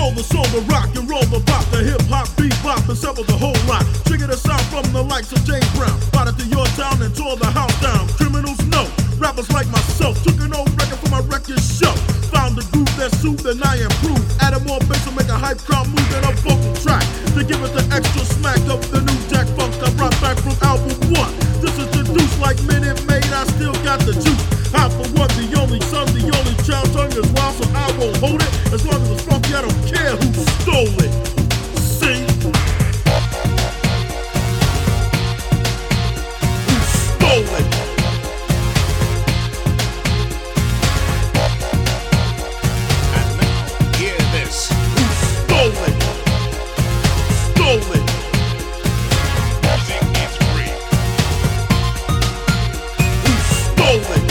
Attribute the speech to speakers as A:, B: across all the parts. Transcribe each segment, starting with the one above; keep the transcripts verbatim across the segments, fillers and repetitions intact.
A: stole the soul, the rock and roll, the pop, the hip hop, bebop, and several the whole lot. Triggered a sound from the likes of James Brown. Brought it to your town and tore the house down. Criminals know, rappers like myself. Took an old record from my record show. Found a groove that soothed and I improved. Added more bass to make a hype crowd move than a vocal track. To give it the extra smack of the new Jack Funk I brought back from album one. This is the deuce like Minute Maid, I still got the juice. I for one, the only son, the only child, tongue is wild, so I won't hold it. As long as it's funky, I don't care who stole it. See? Who stole it?
B: And now, hear this.
A: Who stole it? Stole it.
B: Music is free.
A: Who stole it?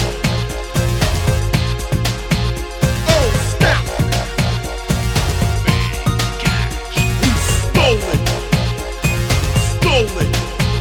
A: Oh, snap! Who stole it? Stole it.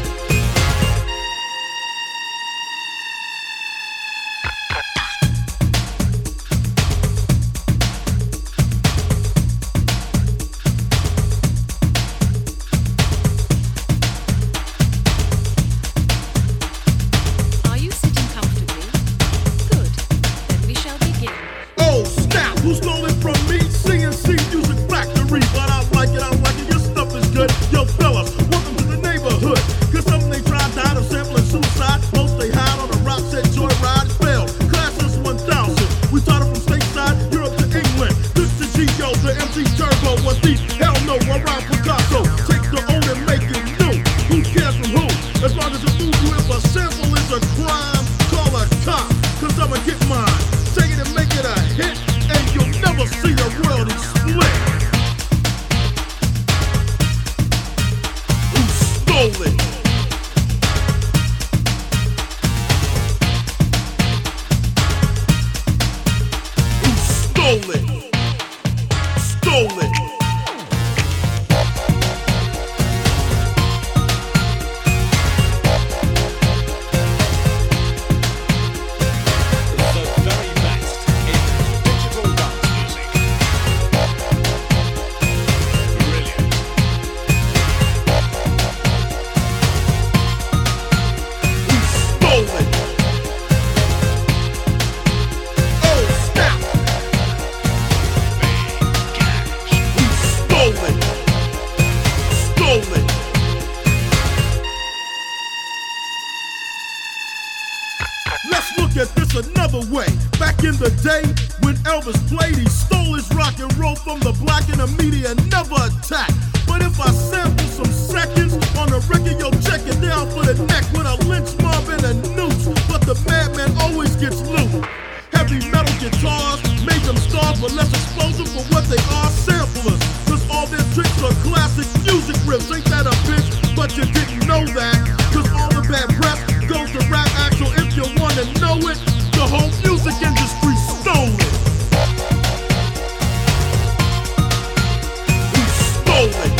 C: Are you sitting comfortably? Good. Then we shall begin.
A: Oh, snap! Who stole it from me? C N C Music Factory. But I like it, I like it, your stuff is good. Yo, fellas, welcome to the neighborhood. Cause some they tried, died of sampling suicide. Most they hide on a rock set joyride failed. Classes one thousand. We taught it from stateside, Europe to England. This to G O, the M C Turbo was deep. Hell no, I rhyme Picasso. Take the old and make it new. Who cares from who? As long as it moves you, if a sample is a crime, call a cop. Cause I'ma get mine. Take it and make it a hit, and you'll never see a royalty split. Who stole it? Who stole it? Stole it.
B: The very best in digital dance music. Brilliant.
A: Who stole it? Oh, snap! Who stole it? Stole it. Let's look at this another way. Back in the day, when Elvis played, he stole his rock and roll from the black and the media and never attacked. But if I sample some seconds on the record, yo, check it down for the neck with a lynch mob and a noose. But the madman always gets loose. Heavy metal guitars made them stars, but less explosive for what they are, samplers. Cause all their tricks are classic music riffs. Ain't that a bitch? But you didn't know that. Cause all the bad press goes to rap actual. If you wanna know it, the whole music industry stole it. Who stole it?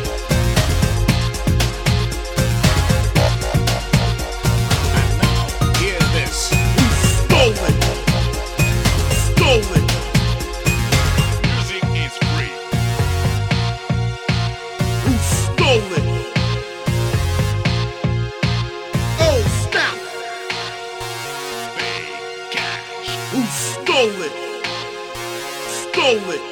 B: And now, hear this.
A: Who stole it? Stole it.
B: Music is free.
A: Who stole it? Oh, snap!
B: Pay cash.
A: Who stole it? Stole it.